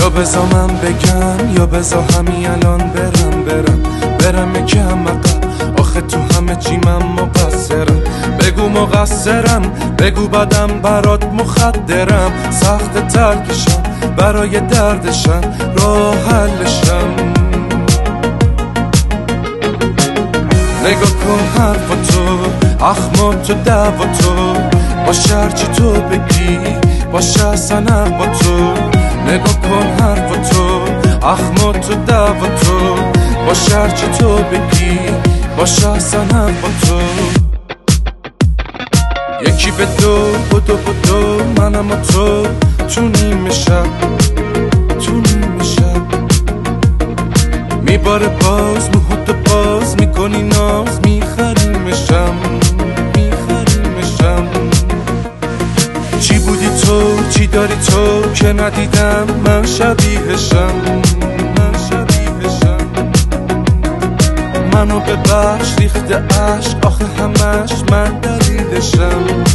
یا بزا من بگم یا بزا همین الان برم یکم عقب. آخه تو همه چی من مقصرم. بگو مقصرم، بگو بدم برات مخدرم. سخت ترکشم برای دردشم، راه حلشم. نگاه کن حرفاتو، اخماتو، دعواتو، باشه هرچی تو بگی، باشه اصلا با تو. نگاه کن حرفاتو، اخماتو، دعواتو، باشه هرچی تو بگی، باشه اصلا با تو. یکی به دو، بدو منم و تو نیمه شب میباره باز موهاتو باز میکنی ناز. میخریمشم چی بودی تو، چی داری تو که ندیدم من شبیهشم. منو ببخش ریخته عشق، آخه همش من دلیلشم.